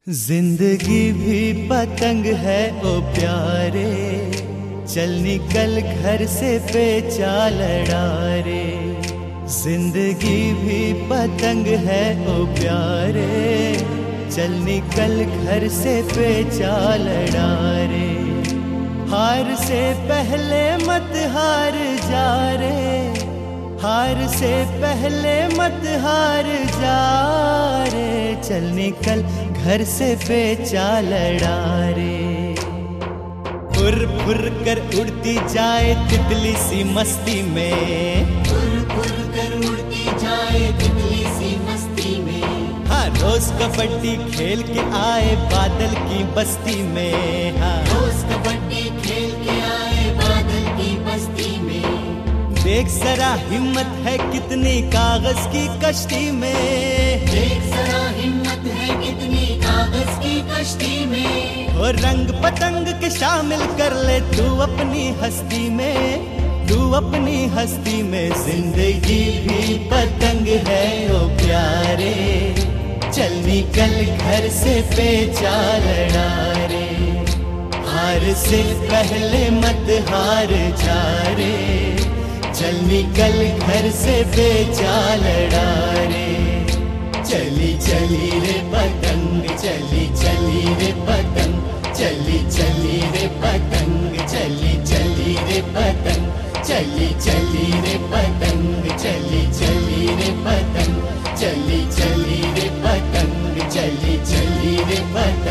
जिंदगी भी पतंग है ओ प्यारे, चल निकल घर से पेचा लड़ा रे। जिंदगी भी पतंग है ओ प्यारे, चल निकल घर से पेचा लड़ा रे। हार से पहले मत हार जा रे, हार से पहले मत हार जा रे। चल निकल घर से पेचा लड़ा रे। फुर फुर कर उड़ती जाए तितली सी मस्ती में, फुर फुर कर उड़ती जाए तितली सी मस्ती में। हाँ रोज कबड्डी खेल के आए बादल की बस्ती में। हाँ रोज कबड्डी खेल के आए बादल की बस्ती में। देख जरा हिम्मत है कितनी कागज की कश्ती में, देख जरा हिम्मत है कितनी कागज की कश्ती में। और रंग पतंग के शामिल कर ले तू अपनी हस्ती में, तू अपनी हस्ती में। जिंदगी भी पतंग है ओ प्यारे, चल निकल घर से पेचा लड़ा रे। हार से पहले मत हार जा रे, चल निकल घर से पेचा लड़ा रे। चली चली रे पतंग, चली चली रे पतंग, चली चली रे पतंग, चली चली रे पतंग, चली चली रे पतंग, चली चली रे पतंग, चली चली रे पतंग, चली चली रे पतंग।